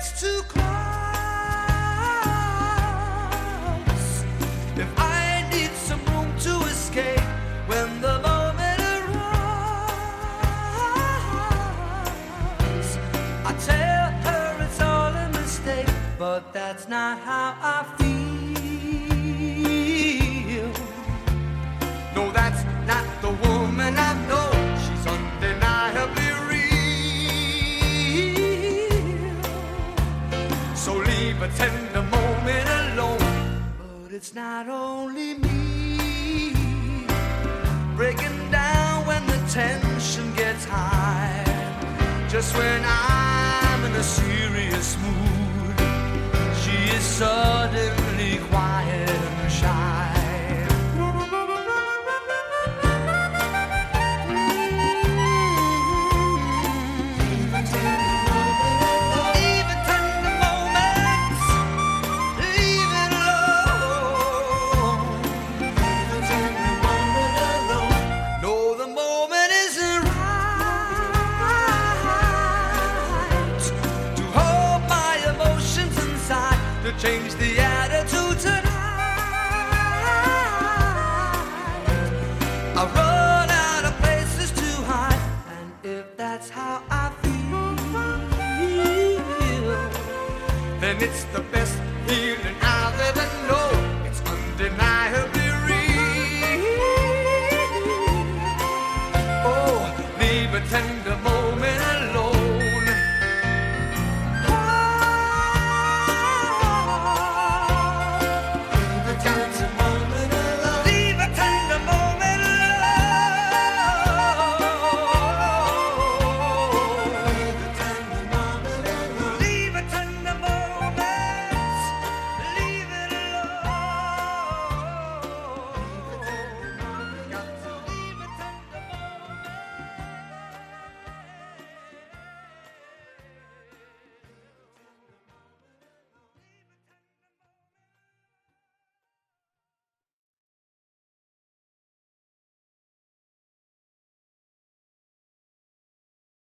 gets too close, if I need some room to escape when the moment arrives, I tell her it's all a mistake, but that's not how I feel. No, that's not the woman I know. She's undeniably real. So leave a tender moment alone. But it's not only me breaking down when the tension gets high. Just when I'm in a serious mood, she is suddenly quiet and shy. Change the attitude tonight. I run out of places to hide, and if that's how I feel, then it's the best feeling